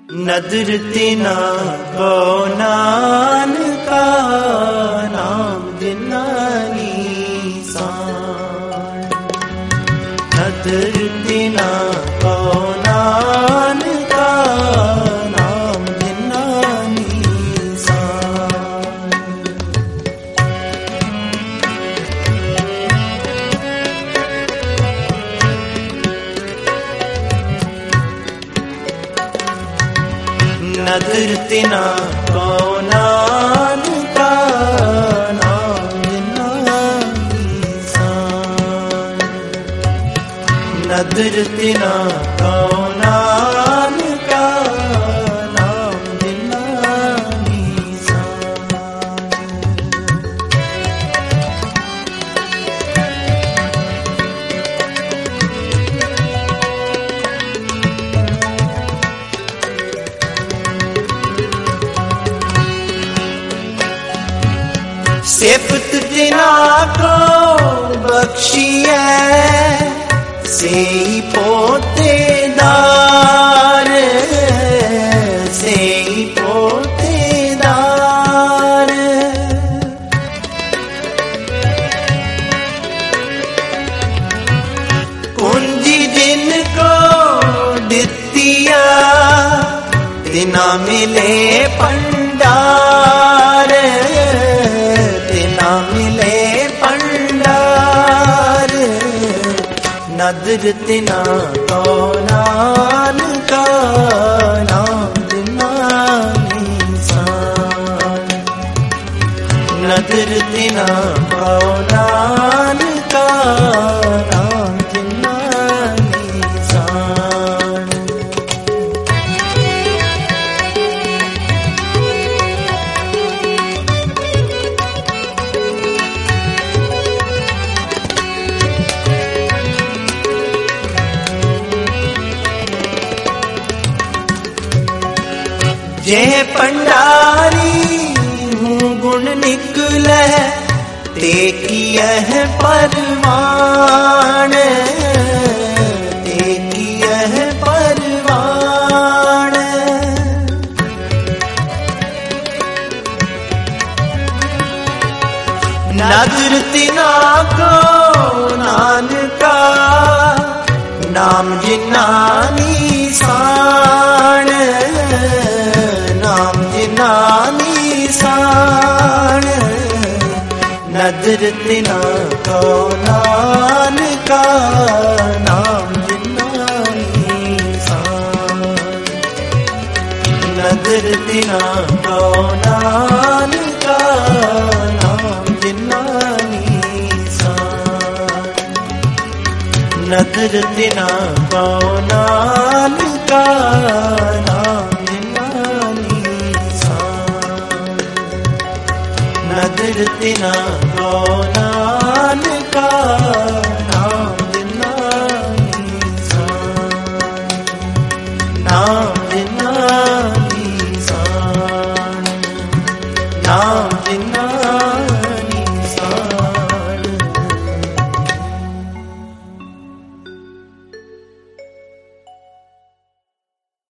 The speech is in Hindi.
नदर तिना को नानका नाम जिनानी सान। नदर तिना को नानका नाम जिनानी सान। नदर तिना को नानका नाम जिनानी सान। नदर तिना को नानका नाम जिनानी सान। सिफत तिना को बख्शिए से पोतेदार, से पोतेदार। कुंजी जिनको दितिया तिना मिले पंडार, मिले पंडार। नदर तिना को नानका नाम जिनानी सान। नदर तिना को नानका नाम जिनानी सान। जे पंडारी हूँ गुण निकले ते कियह परवान, ते कियह परवान। नदर तिना को नानका नाम जिनानी सान। नाम जिनानी सान। नदर तिना को नानका नाम जिनानी सान। नदर तिना को नानका नाम जिनानी सान। नदर तिना को नानका नाम नदर तिना को नानका नाम जिनानी सान। नाम जिनानी सान। नाम